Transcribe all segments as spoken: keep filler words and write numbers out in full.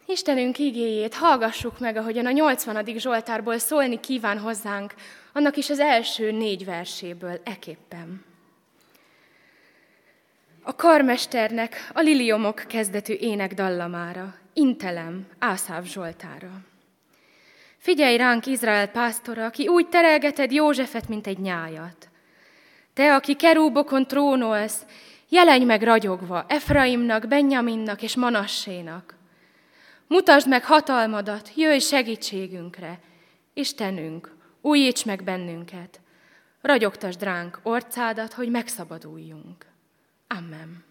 Istenünk igéjét hallgassuk meg, ahogyan a nyolcvanadik Zsoltárból szólni kíván hozzánk, annak is az első négy verséből eképpen. A karmesternek a liliomok kezdetű ének dallamára, intelem Ászáf Zsoltára. Figyelj ránk, Izrael pásztora, ki úgy terelgeted Józsefet, mint egy nyájat. Te, aki kerúbokon trónolsz, jelenj meg ragyogva Efraimnak, Benjaminnak és Manassénak. Mutasd meg hatalmadat, jöjj segítségünkre. Istenünk, újíts meg bennünket. Ragyogtasd ránk orcádat, hogy megszabaduljunk. Amen.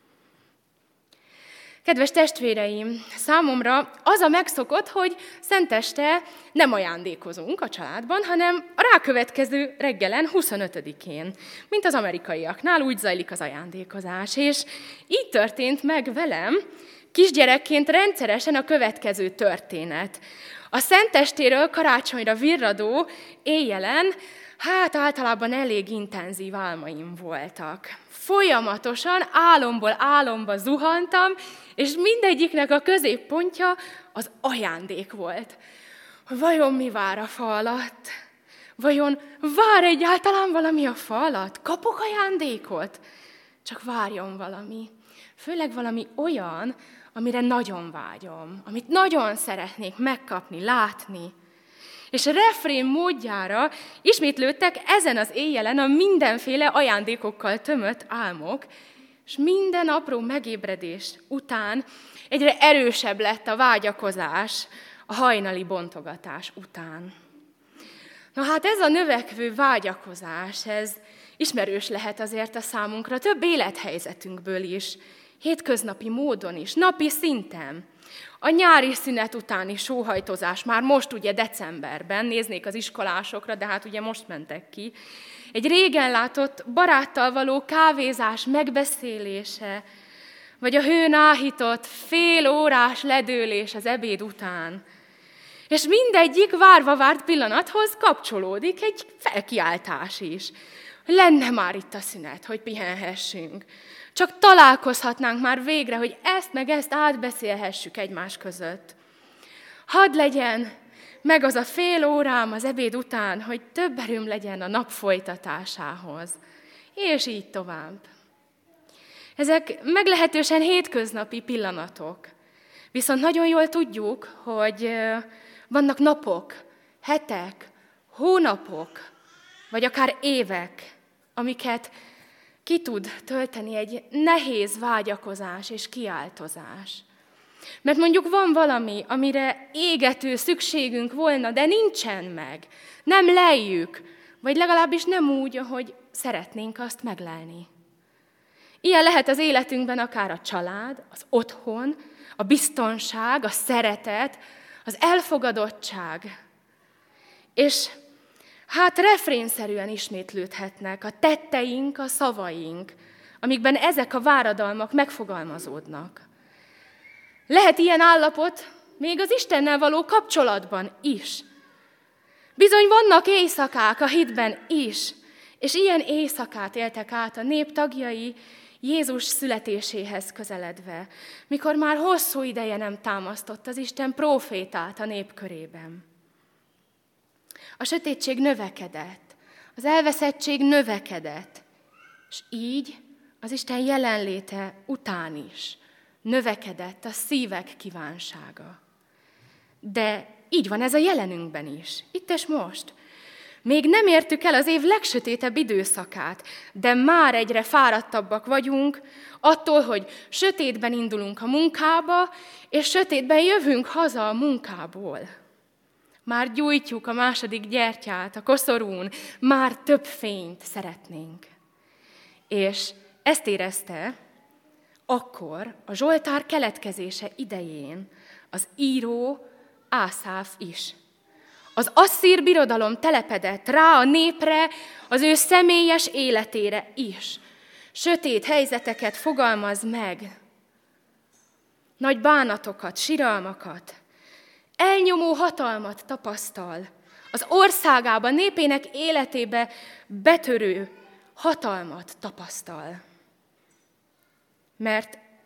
Kedves testvéreim, számomra az a megszokott, hogy szenteste nem ajándékozunk a családban, hanem a rákövetkező reggelen, huszonötödikén, mint az amerikaiaknál, úgy zajlik az ajándékozás. És így történt meg velem kisgyerekként rendszeresen a következő történet. A szentestéről karácsonyra virradó éjjelen, hát általában elég intenzív álmaim voltak. Folyamatosan álomból álomba zuhantam, és mindegyiknek a középpontja az ajándék volt. Vajon mi vár a fa alatt? Vajon vár egyáltalán valami a fa alatt? Kapok ajándékot? Csak várjon valami. Főleg valami olyan, amire nagyon vágyom, amit nagyon szeretnék megkapni, látni. És a refrén módjára ismétlődtek ezen az éjjelen a mindenféle ajándékokkal tömött álmok, és minden apró megébredés után egyre erősebb lett a vágyakozás a hajnali bontogatás után. Na hát ez a növekvő vágyakozás, ez ismerős lehet azért a számunkra több élethelyzetünkből is, hétköznapi módon is, napi szinten. A nyári szünet utáni sóhajtozás, már most ugye decemberben, néznék az iskolásokra, de hát ugye most mentek ki. Egy régen látott baráttal való kávézás megbeszélése, vagy a hőn áhított fél órás ledőlés az ebéd után. És mindegyik várva várt pillanathoz kapcsolódik egy felkiáltás is. Lenne már itt a szünet, hogy pihenhessünk. Csak találkozhatnánk már végre, hogy ezt meg ezt átbeszélhessük egymás között. Hadd legyen meg az a fél órám az ebéd után, hogy több erőm legyen a nap folytatásához. És így tovább. Ezek meglehetősen hétköznapi pillanatok. Viszont nagyon jól tudjuk, hogy vannak napok, hetek, hónapok, vagy akár évek, amiket ki tud tölteni egy nehéz vágyakozás és kiáltozás. Mert mondjuk van valami, amire égető szükségünk volna, de nincsen meg. Nem leljük, vagy legalábbis nem úgy, ahogy szeretnénk azt meglelni. Ilyen lehet az életünkben akár a család, az otthon, a biztonság, a szeretet, az elfogadottság. És hát refrénszerűen ismétlődhetnek a tetteink, a szavaink, amikben ezek a váradalmak megfogalmazódnak. Lehet ilyen állapot még az Istennel való kapcsolatban is. Bizony vannak éjszakák a hitben is, és ilyen éjszakát éltek át a nép tagjai Jézus születéséhez közeledve, mikor már hosszú ideje nem támasztott az Isten prófétát a nép körében. A sötétség növekedett, az elveszettség növekedett, és így az Isten jelenléte után is növekedett a szívek kívánsága. De így van ez a jelenünkben is, itt és most. Még nem értük el az év legsötétebb időszakát, de már egyre fáradtabbak vagyunk attól, hogy sötétben indulunk a munkába, és sötétben jövünk haza a munkából. Már gyújtjuk a második gyertyát a koszorún, már több fényt szeretnénk. És ezt érezte akkor a Zsoltár keletkezése idején az író Ászáf is. Az asszír birodalom telepedett rá a népre, az ő személyes életére is. Sötét helyzeteket fogalmaz meg, nagy bánatokat, siralmakat, elnyomó hatalmat tapasztal, az országában, népének életébe betörő hatalmat tapasztal. Mert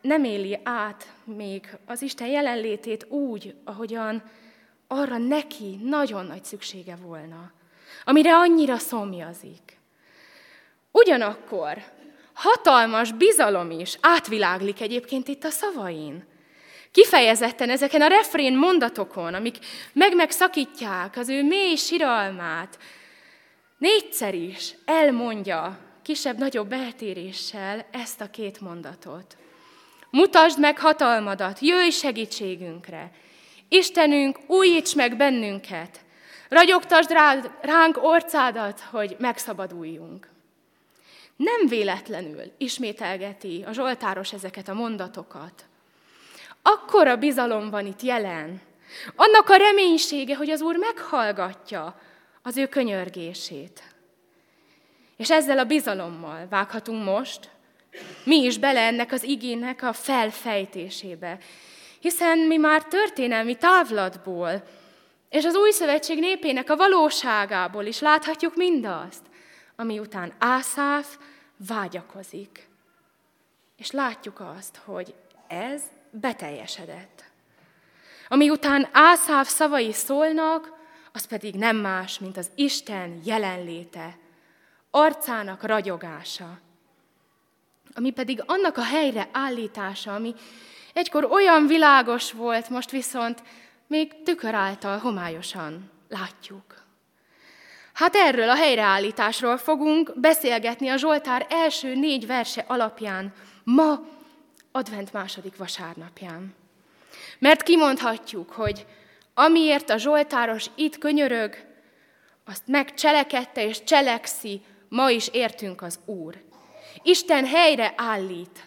nem éli át még az Isten jelenlétét úgy, ahogyan arra neki nagyon nagy szüksége volna, amire annyira szomjazik. Ugyanakkor hatalmas bizalom is átviláglik egyébként itt a szavain. Kifejezetten ezeken a refrén mondatokon, amik meg-megszakítják az ő mély siralmát, négyszer is elmondja kisebb-nagyobb eltéréssel ezt a két mondatot. Mutasd meg hatalmadat, jöjj segítségünkre! Istenünk, újíts meg bennünket! Ragyogtasd rád, ránk orcádat, hogy megszabaduljunk! Nem véletlenül ismételgeti a zsoltáros ezeket a mondatokat. Akkora bizalom van itt jelen, annak a reménysége, hogy az Úr meghallgatja az ő könyörgését. És ezzel a bizalommal vághatunk most mi is bele ennek az igének a felfejtésébe, hiszen mi már történelmi távlatból és az új szövetség népének a valóságából is láthatjuk mindazt, ami után Ászáf vágyakozik. És látjuk azt, hogy ez beteljesedett. Ami után Ászáf szavai szólnak, az pedig nem más, mint az Isten jelenléte, arcának ragyogása. Ami pedig annak a helyre állítása, ami egykor olyan világos volt, most viszont még tükör által homályosan látjuk. Hát erről a helyreállításról fogunk beszélgetni a Zsoltár első négy verse alapján, ma, advent második vasárnapján. Mert kimondhatjuk, hogy amiért a zsoltáros itt könyörög, azt megcselekedte és cselekszi, ma is értünk az Úr. Isten helyre állít.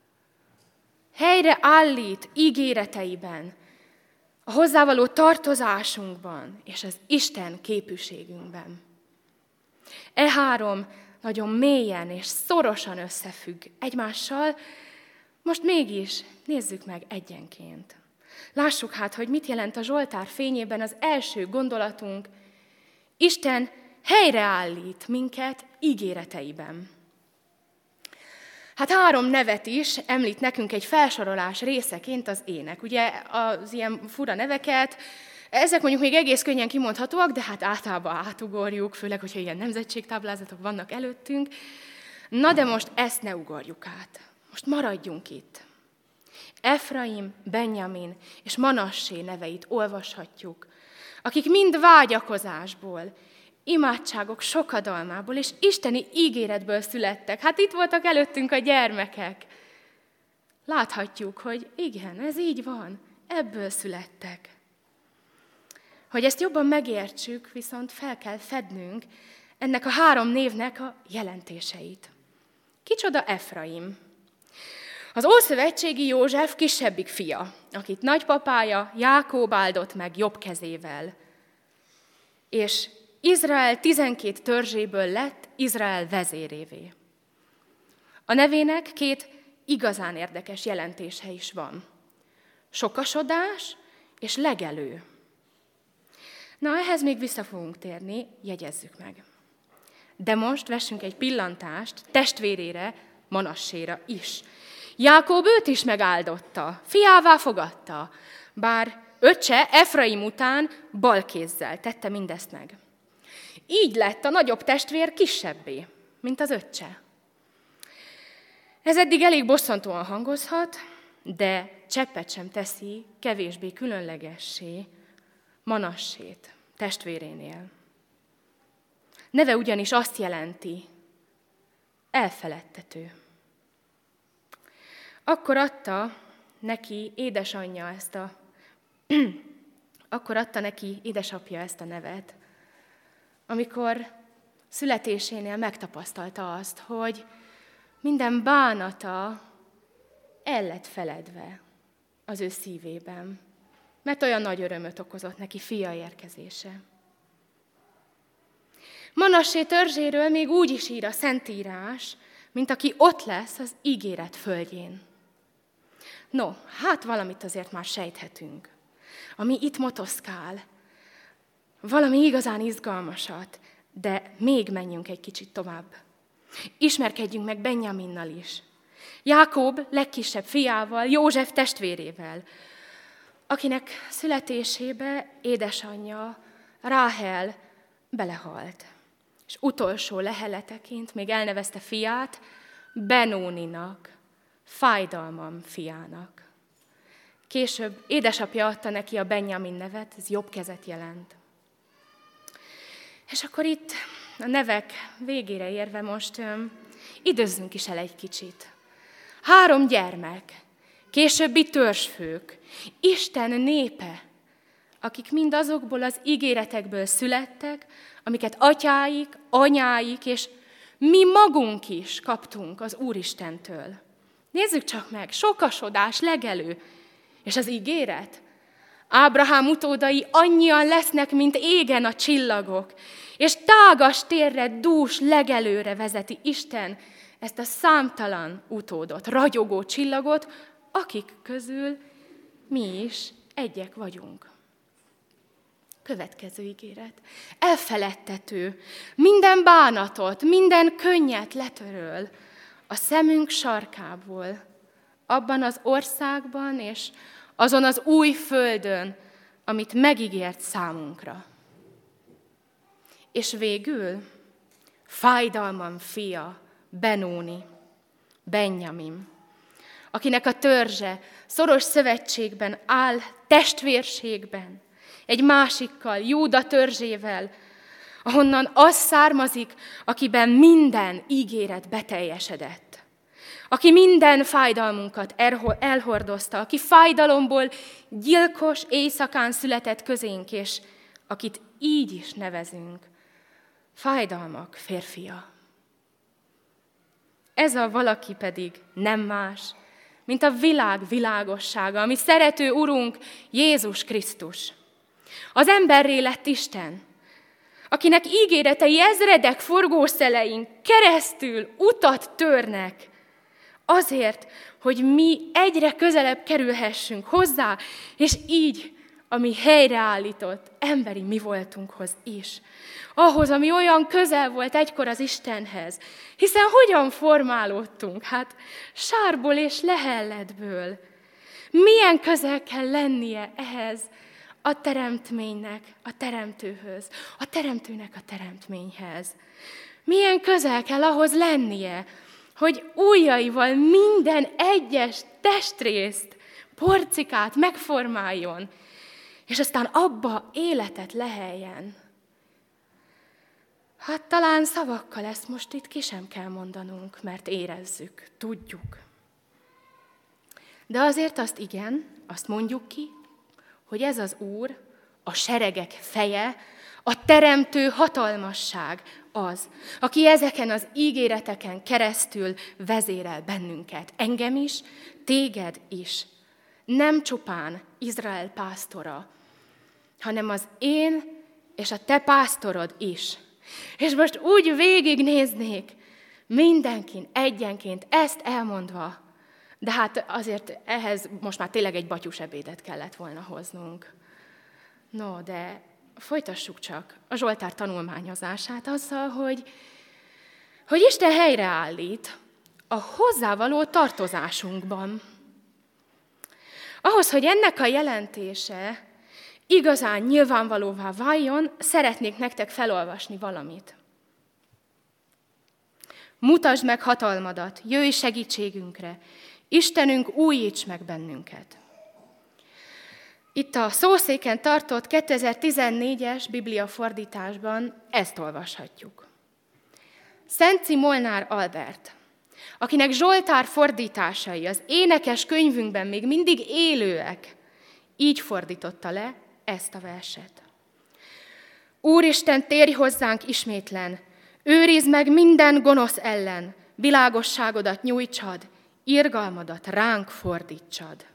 Helyre állít ígéreteiben, a hozzávaló tartozásunkban és az Isten képűségünkben. E három nagyon mélyen és szorosan összefügg egymással, most mégis nézzük meg egyenként. Lássuk hát, hogy mit jelent a Zsoltár fényében az első gondolatunk. Isten helyreállít minket ígéreteiben. Hát három nevet is említ nekünk egy felsorolás részeként az ének. Ugye az ilyen fura neveket, ezek mondjuk még egész könnyen kimondhatóak, de hát általában átugorjuk, főleg, hogyha ilyen nemzetségtáblázatok vannak előttünk. Na de most ezt ne ugorjuk át. Most maradjunk itt. Efraim, Benjamin és Manassé neveit olvashatjuk, akik mind vágyakozásból, imádságok sokadalmából és isteni ígéretből születtek. Hát itt voltak előttünk a gyermekek. Láthatjuk, hogy igen, ez így van, ebből születtek. Hogy ezt jobban megértsük, viszont fel kell fednünk ennek a három névnek a jelentéseit. Kicsoda Efraim? Az ószövetségi József kisebbik fia, akit nagypapája Jákób áldott meg jobb kezével. És Izrael tizenkét törzséből lett Izrael vezérévé. A nevének két igazán érdekes jelentése is van. Sokasodás és legelő. Na, ehhez még vissza fogunk térni, jegyezzük meg. De most vessünk egy pillantást testvérére, Manasséra is. Jákób őt is megáldotta, fiává fogadta, bár öccse Efraim után balkézzel tette mindezt meg. Így lett a nagyobb testvér kisebbé, mint az öccse. Ez eddig elég bosszantóan hangozhat, de cseppet sem teszi kevésbé különlegessé Manassét, testvérénél. Neve ugyanis azt jelenti, elfeledtető. Akkor adta neki édesanyja ezt a, akkor adta neki édesapja ezt a nevet, amikor születésénél megtapasztalta azt, hogy minden bánata el lett feledve az ő szívében, mert olyan nagy örömöt okozott neki fia érkezése. Manassé törzséről még úgy is ír a Szentírás, mint aki ott lesz az ígéret földjén. No, hát valamit azért már sejthetünk, ami itt motoszkál, valami igazán izgalmasat, de még menjünk egy kicsit tovább. Ismerkedjünk meg Benjaminnal is. Jákob legkisebb fiával, József testvérével, akinek születésébe édesanyja, Ráhel belehalt. És utolsó leheleteként még elnevezte fiát Benóninak, fájdalmam fiának. Később édesapja adta neki a Benjamin nevet, ez jobb kezet jelent. És akkor itt a nevek végére érve most öm, időzzünk is el egy kicsit. Három gyermek, későbbi törzsfők, Isten népe, akik mind azokból az ígéretekből születtek, amiket atyáik, anyáik és mi magunk is kaptunk az Úristentől. Nézzük csak meg, sokasodás, legelő, és az ígéret. Ábrahám utódai annyian lesznek, mint égen a csillagok, és tágas térre, dús legelőre vezeti Isten ezt a számtalan utódot, ragyogó csillagot, akik közül mi is egyek vagyunk. Következő ígéret. Elfeledtető, minden bánatot, minden könnyet letöröl a szemünk sarkából, abban az országban és azon az új földön, amit megígért számunkra. És végül fájdalmam fia, Benóni, Benjamin, akinek a törzse szoros szövetségben áll, testvérségben, egy másikkal, Júda törzsével, ahonnan az származik, akiben minden ígéret beteljesedett. Aki minden fájdalmunkat elhordozta, aki fájdalomból gyilkos éjszakán született közénk, és akit így is nevezünk, fájdalmak férfia. Ez a valaki pedig nem más, mint a világ világossága, ami szerető Urunk Jézus Krisztus. Az emberré lett Isten, akinek ígéretei ezredek forgószelein keresztül utat törnek, azért, hogy mi egyre közelebb kerülhessünk hozzá, és így a mi helyreállított emberi mi voltunkhoz is. Ahhoz, ami olyan közel volt egykor az Istenhez. Hiszen hogyan formálódtunk? Hát sárból és lehelletből. Milyen közel kell lennie ehhez a teremtménynek, a teremtőhöz, a teremtőnek a teremtményhez. Milyen közel kell ahhoz lennie, hogy ujjaival minden egyes testrészt, porcikát megformáljon, és aztán abba életet leheljen. Hát talán szavakkal ezt most itt ki sem kell mondanunk, mert érezzük, tudjuk. De azért azt igen, azt mondjuk ki, hogy ez az Úr, a seregek feje, a teremtő hatalmasság az, aki ezeken az ígéreteken keresztül vezérel bennünket. Engem is, téged is. Nem csupán Izrael pásztora, hanem az én és a te pásztorod is. És most úgy végignéznék mindenkin egyenként ezt elmondva, de hát azért ehhez most már tényleg egy batyus ebédet kellett volna hoznunk. No, de folytassuk csak a Zsoltár tanulmányozását azzal, hogy, hogy Isten helyreállít a hozzávaló tartozásunkban. Ahhoz, hogy ennek a jelentése igazán nyilvánvalóvá váljon, szeretnék nektek felolvasni valamit. Mutasd meg hatalmadat, jöjj segítségünkre, Istenünk, újíts meg bennünket. Itt a szószéken tartott kétezer-tizennégyes bibliafordításban ezt olvashatjuk. Szenci Molnár Albert, akinek Zsoltár fordításai az énekes könyvünkben még mindig élőek, így fordította le ezt a verset. Úristen, térj hozzánk ismétlen, őrizd meg minden gonosz ellen, világosságodat nyújtsad, irgalmadat ránk fordítsad.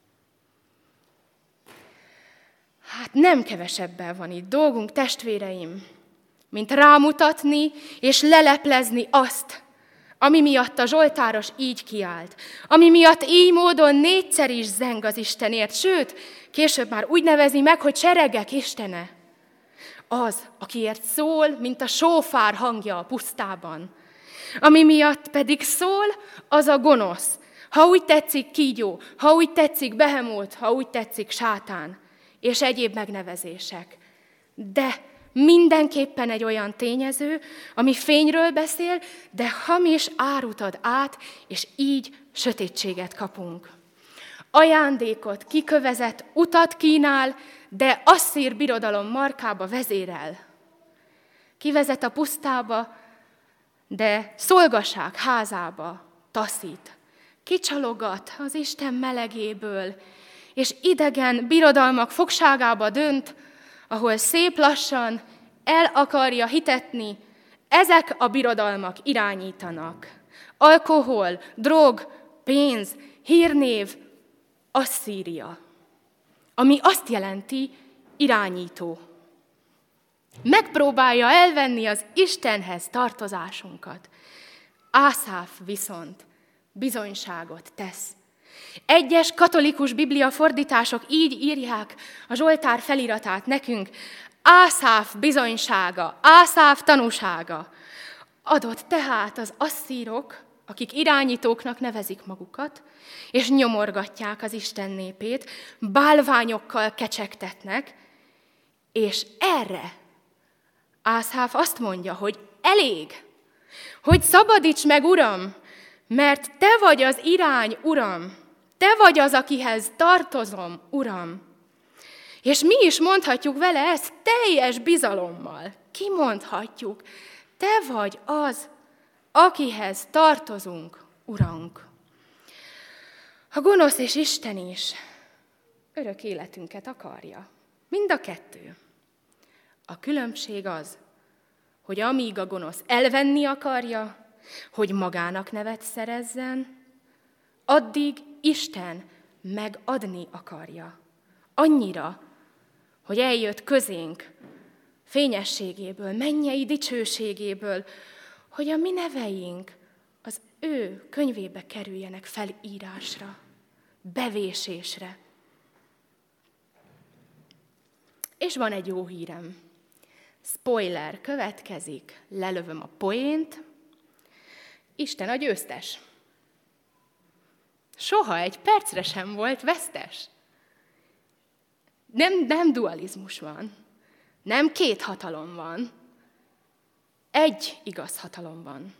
Hát nem kevesebbel van itt dolgunk, testvéreim, mint rámutatni és leleplezni azt, ami miatt a zsoltáros így kiált, ami miatt így módon négyszer is zeng az Istenért, sőt, később már úgy nevezi meg, hogy seregek Istene. Az, akiért szól, mint a sófár hangja a pusztában. ami miatt pedig szól, az a gonosz. Ha úgy tetszik, kígyó, ha úgy tetszik, behemót, ha úgy tetszik, sátán, és egyéb megnevezések. De mindenképpen egy olyan tényező, ami fényről beszél, de hamis árut ad át, és így sötétséget kapunk. Ajándékot, kikövezett utat kínál, de asszír birodalom markába vezérel. Kivezet a pusztába, de szolgaság házába taszít. Kicsalogat az Isten melegéből, és idegen birodalmak fogságába dönt, ahol szép lassan el akarja hitetni, ezek a birodalmak irányítanak. Alkohol, drog, pénz, hírnév, Asszíria, ami azt jelenti irányító. Megpróbálja elvenni az Istenhez tartozásunkat. Ászáf viszont bizonyságot tesz. Egyes katolikus bibliafordítások így írják a Zsoltár feliratát nekünk. Ászáf bizonysága, Ászáf tanúsága. Adott tehát az asszírok, akik irányítóknak nevezik magukat, és nyomorgatják az Isten népét, bálványokkal kecsegtetnek, és erre Ászáf azt mondja, hogy elég, hogy szabadíts meg, Uram, mert te vagy az irány, Uram, te vagy az, akihez tartozom, Uram. És mi is mondhatjuk vele ezt teljes bizalommal. Kimondhatjuk, te vagy az, akihez tartozunk, Urunk. A gonosz és Isten is örök életünket akarja. Mind a kettő. A különbség az, hogy amíg a gonosz elvenni akarja, hogy magának nevet szerezzen, addig Isten megadni akarja. Annyira, hogy eljött közénk fényességéből, mennyei dicsőségéből, hogy a mi neveink az ő könyvébe kerüljenek felírásra, bevésésre. És van egy jó hírem. Spoiler következik, lelövöm a poént. Isten a győztes. Soha egy percre sem volt vesztes. Nem, nem dualizmus van. Nem két hatalom van. Egy igaz hatalom van.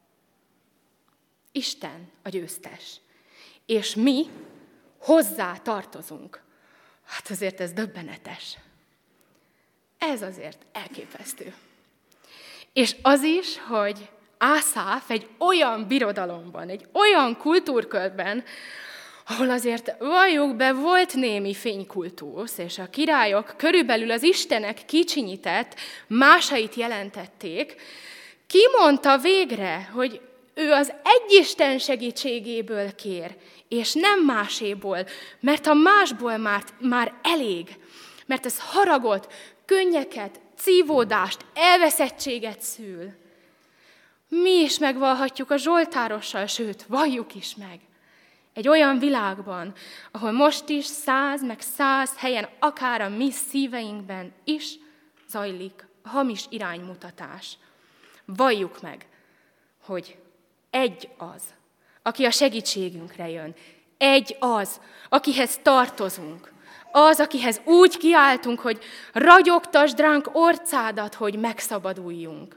Isten a győztes. És mi hozzá tartozunk. Hát azért ez döbbenetes. Ez azért elképesztő. És az is, hogy Ászáf egy olyan birodalomban, egy olyan kultúrkörben, ahol azért valljuk be, volt némi fénykultusz, és a királyok körülbelül az istenek kicsinyített másait jelentették, kimondta végre, hogy ő az egyisten segítségéből kér, és nem máséból, mert a másból már, már elég, mert ez haragot, könnyeket, szívódást, elveszettséget szül. Mi is megvallhatjuk a zsoltárossal, sőt, valljuk is meg. Egy olyan világban, ahol most is száz, meg száz helyen, akár a mi szíveinkben is zajlik a hamis iránymutatás. Valljuk meg, hogy egy az, aki a segítségünkre jön. Egy az, akihez tartozunk. Az, akihez úgy kiáltunk, hogy ragyogtasd ránk orcádat, hogy megszabaduljunk.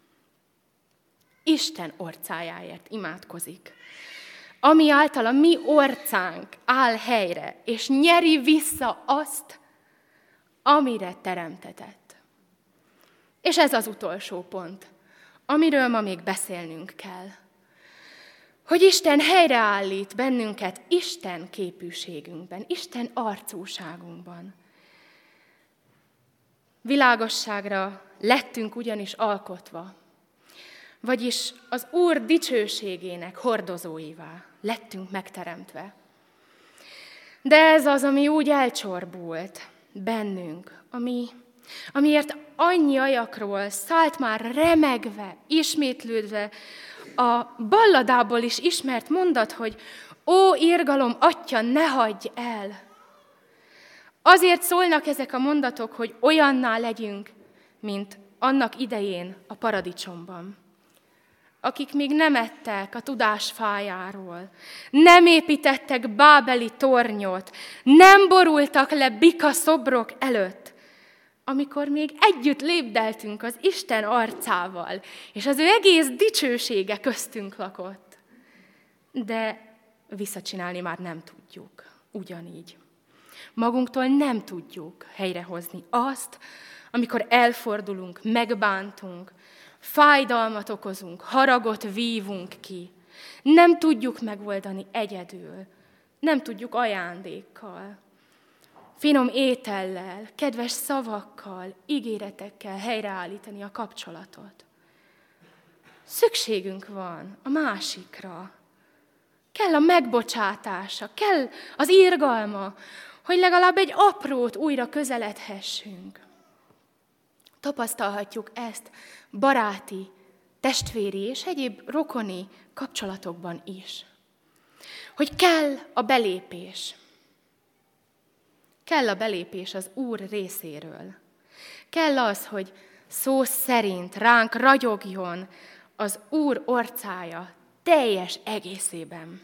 Isten orcájáért imádkozik, ami által a mi orcánk áll helyre, és nyeri vissza azt, amire teremtetett. És ez az utolsó pont, amiről ma még beszélnünk kell. Hogy Isten helyreállít bennünket Isten képűségünkben, Isten arcúságunkban. Világosságra lettünk ugyanis alkotva, vagyis az Úr dicsőségének hordozóivá lettünk megteremtve. De ez az, ami úgy elcsorbult bennünk, ami, amiért annyi ajakról szállt már remegve, ismétlődve, a balladából is ismert mondat, hogy ó, irgalom, Atya, ne hagyj el! Azért szólnak ezek a mondatok, hogy olyanná legyünk, mint annak idején a paradicsomban. akik még nem ettek a tudás fájáról, nem építettek bábeli tornyot, nem borultak le bika szobrok előtt, amikor még együtt lépdeltünk az Isten arcával, és az ő egész dicsősége köztünk lakott. De visszacsinálni már nem tudjuk, ugyanígy. Magunktól nem tudjuk helyrehozni azt, amikor elfordulunk, megbántunk, fájdalmat okozunk, haragot vívunk ki. Nem tudjuk megoldani egyedül, nem tudjuk ajándékkal, finom étellel, kedves szavakkal, ígéretekkel helyreállítani a kapcsolatot. Szükségünk van a másikra. Kell a megbocsátása, kell az irgalma, hogy legalább egy aprót újra közeledhessünk. Tapasztalhatjuk ezt baráti, testvéri és egyéb rokoni kapcsolatokban is. Hogy kell a belépés. Kell a belépés az Úr részéről. Kell az, hogy szó szerint ránk ragyogjon az Úr orcája teljes egészében.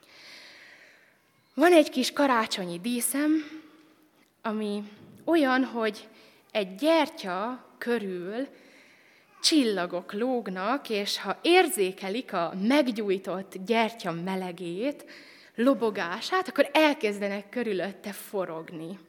Van egy kis karácsonyi díszem, ami olyan, hogy egy gyertya körül csillagok lógnak, és ha érzékelik a meggyújtott gyertya melegét, lobogását, akkor elkezdenek körülötte forogni.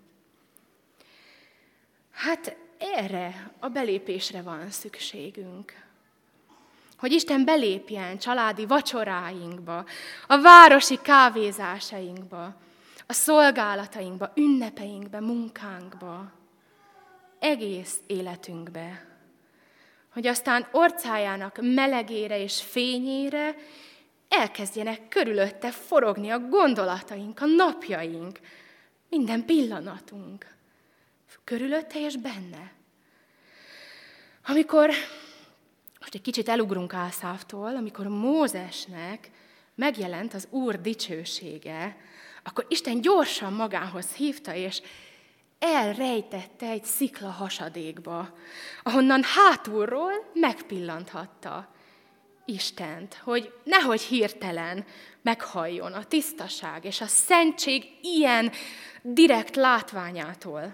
Hát erre a belépésre van szükségünk. Hogy Isten belépjen családi vacsoráinkba, a városi kávézásainkba, a szolgálatainkba, ünnepeinkbe, munkánkba, egész életünkbe. Hogy aztán orcájának melegére és fényére elkezdjenek körülötte forogni a gondolataink, a napjaink, minden pillanatunk. Körülötte és benne. Amikor, most egy kicsit elugrunk Ászáftól, amikor Mózesnek megjelent az Úr dicsősége, akkor Isten gyorsan magához hívta, és elrejtette egy szikla hasadékba, ahonnan hátulról megpillanthatta Istent, hogy nehogy hirtelen meghalljon a tisztaság és a szentség ilyen direkt látványától.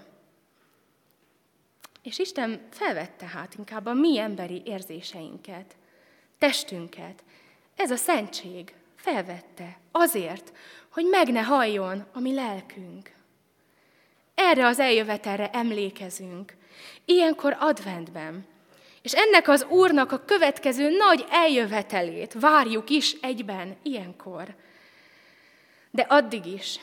És Isten felvette hát inkább a mi emberi érzéseinket, testünket. Ez a szentség felvette azért, hogy meg ne halljon a mi lelkünk. Erre az eljövetelre emlékezünk, ilyenkor adventben. És ennek az Úrnak a következő nagy eljövetelét várjuk is egyben ilyenkor. De addig is,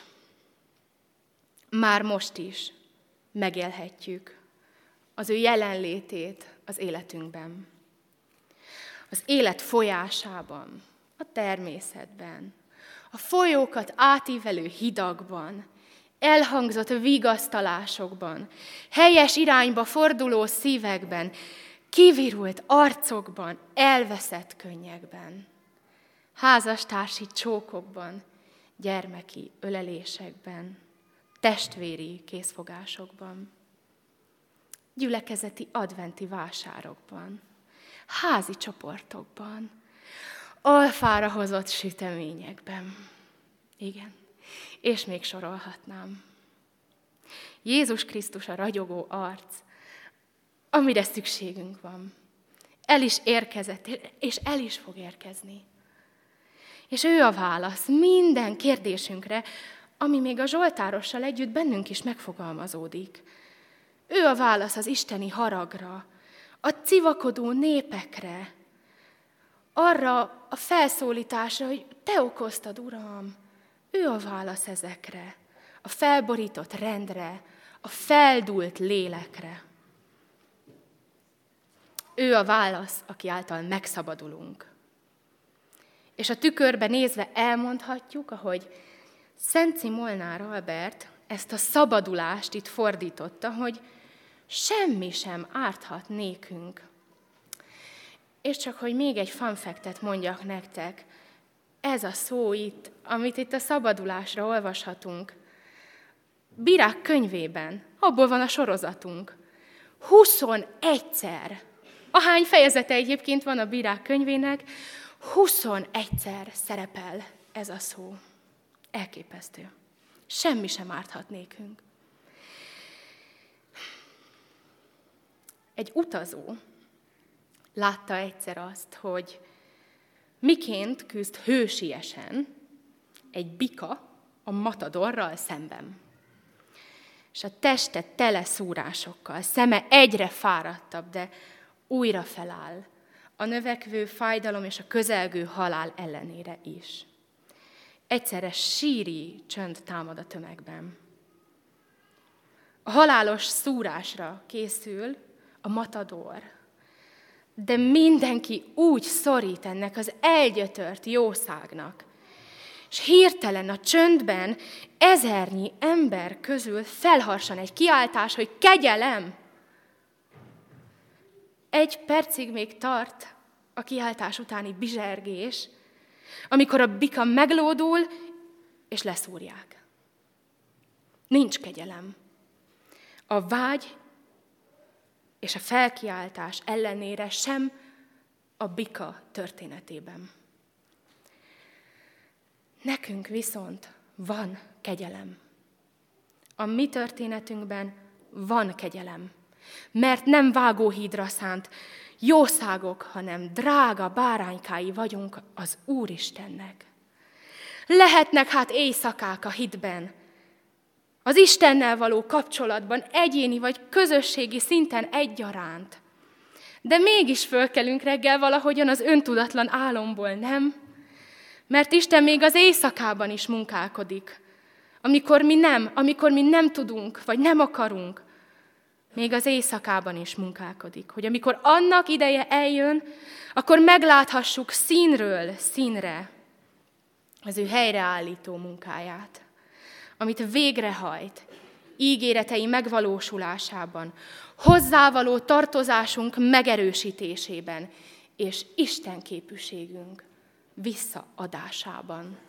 már most is megélhetjük az ő jelenlétét az életünkben. Az élet folyásában, a természetben, a folyókat átívelő hidakban, elhangzott vigasztalásokban, helyes irányba forduló szívekben, kivirult arcokban, elveszett könnyekben, házastársi csókokban, gyermeki ölelésekben, testvéri készfogásokban, gyülekezeti adventi vásárokban, házi csoportokban, alfára hozott süteményekben. Igen, és még sorolhatnám. Jézus Krisztus a ragyogó arc, amire szükségünk van. El is érkezett, és el is fog érkezni. És ő a válasz minden kérdésünkre, ami még a Zsoltárossal együtt bennünk is megfogalmazódik. Ő a válasz az isteni haragra, a civakodó népekre, arra a felszólításra, hogy te okoztad, Uram. Ő a válasz ezekre, a felborított rendre, a feldúlt lélekre. Ő a válasz, aki által megszabadulunk. És a tükörbe nézve elmondhatjuk, ahogy Szenci Molnár Albert ezt a szabadulást itt fordította, hogy semmi sem árthat nékünk. És csak, hogy még egy fun factet mondjak nektek, ez a szó itt, amit itt a szabadulásra olvashatunk, Bírák könyvében, abból van a sorozatunk, huszonegyszer, ahány fejezete egyébként van a Bírák könyvének, huszonegyszer szerepel ez a szó. Elképesztő. Semmi sem árthat nékünk. Egy utazó látta egyszer azt, hogy miként küzd hősiesen egy bika a matadorral szemben. És a teste tele szúrásokkal, szeme egyre fáradtabb, de újra feláll, a növekvő fájdalom és a közelgő halál ellenére is. Egyszerre síri csönd támad a tömegben. A halálos szúrásra készül a matador, de mindenki úgy szorít ennek az elgyötört jószágnak, és hirtelen a csöndben ezernyi ember közül felharsan egy kiáltás, hogy kegyelem! Egy percig még tart a kiáltás utáni bizsergés, amikor a bika meglódul, és leszúrják. Nincs kegyelem. A vágy és a felkiáltás ellenére sem a bika történetében. Nekünk viszont van kegyelem. A mi történetünkben van kegyelem, mert nem vágóhídra szánt jószágok, hanem drága báránykái vagyunk az Úristennek. Lehetnek hát éjszakák a hitben, az Istennel való kapcsolatban, egyéni vagy közösségi szinten egyaránt. De mégis fölkelünk reggel valahogyan az öntudatlan álomból, nem? Mert Isten még az éjszakában is munkálkodik. Amikor mi nem, amikor mi nem tudunk, vagy nem akarunk, még az éjszakában is munkálkodik. Hogy amikor annak ideje eljön, akkor megláthassuk színről színre az ő helyreállító munkáját, amit végrehajt ígéretei megvalósulásában, hozzávaló tartozásunk megerősítésében és Isten képűségünk visszaadásában.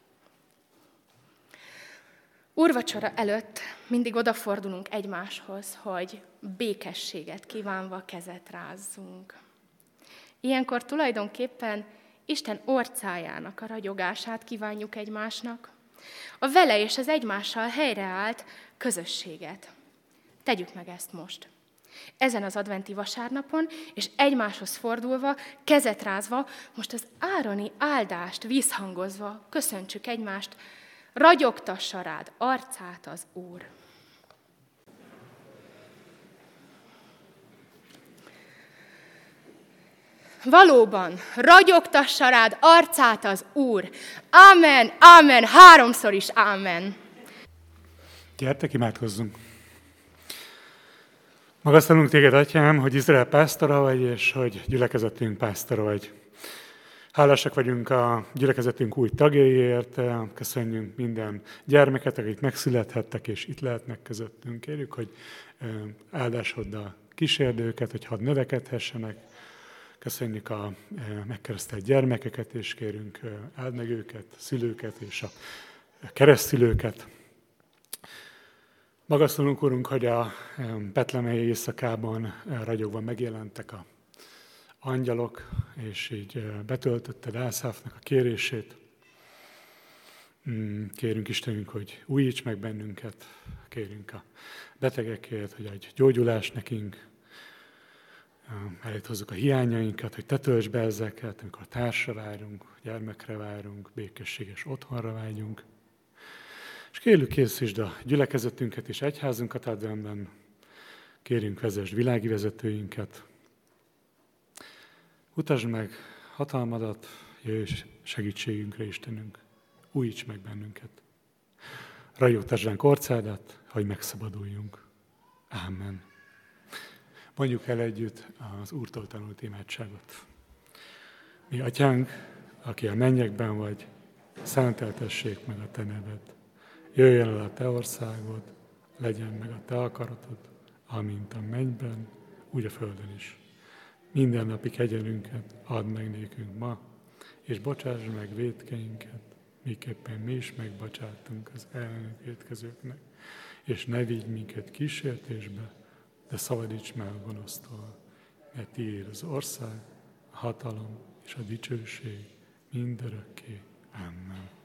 Úrvacsora előtt mindig odafordulunk egymáshoz, hogy békességet kívánva kezet rázzunk. Ilyenkor tulajdonképpen Isten orcájának a ragyogását kívánjuk egymásnak, a vele és az egymással helyreállt közösséget. Tegyük meg ezt most. Ezen az adventi vasárnapon, és egymáshoz fordulva, kezet rázva, most az ároni áldást vízhangozva köszöntsük egymást, ragyogtassa rád arcát az Úr. Valóban, ragyogtassa rád arcát az Úr. Amen, amen, háromszor is amen. Gyertek, imádkozzunk. Magasztalunk téged, Atyám, hogy Izrael pásztora vagy, és hogy gyülekezetünk pásztora vagy. Hálásak vagyunk a gyülekezetünk új tagjaiért, köszönjünk minden gyermeket, akik megszülethettek és itt lehetnek közöttünk. Kérjük, hogy áldásoddal kísérd őket, hogy hadd növekedhessenek. Köszönjük a megkeresztelt gyermekeket, és kérünk, áld meg őket, szülőket és a keresztszülőket. Magasztalunk, Urunk, hogy a betlemei éjszakában ragyogva megjelentek a angyalok, és így betöltötted Ászáfnak a kérését. Kérünk Istenünk, hogy újíts meg bennünket, kérünk a betegekért, hogy adj gyógyulást nekünk, elét hozzuk a hiányainkat, hogy te töltsd be ezeket, amikor társra várunk, gyermekre várunk, békességes otthonra vágyunk. És kérlük, készítsd a gyülekezetünket és egyházunkat adventben, kérünk, vezesd világi vezetőinket, utasd meg hatalmadat, jöjj segítségünkre, Istenünk, újíts meg bennünket. Ragyogtasd ránk orcádat, hogy megszabaduljunk. Ámen. Mondjuk el együtt az Úrtól tanult imádságot. Mi Atyánk, aki a mennyekben vagy, szenteltessék meg a te neved. Jöjjön el a te országod, legyen meg a te akaratod, amint a mennyben, úgy a földön is. Minden napi kegyelünket add meg nékünk ma, és bocsáss meg vétkeinket, miképpen mi is megbocsátunk az ellenünk vétkezőknek, és ne vigy minket kísértésbe, de szabadíts meg a gonosztól, mert tiéd az ország, a hatalom és a dicsőség mindörökké. Amen.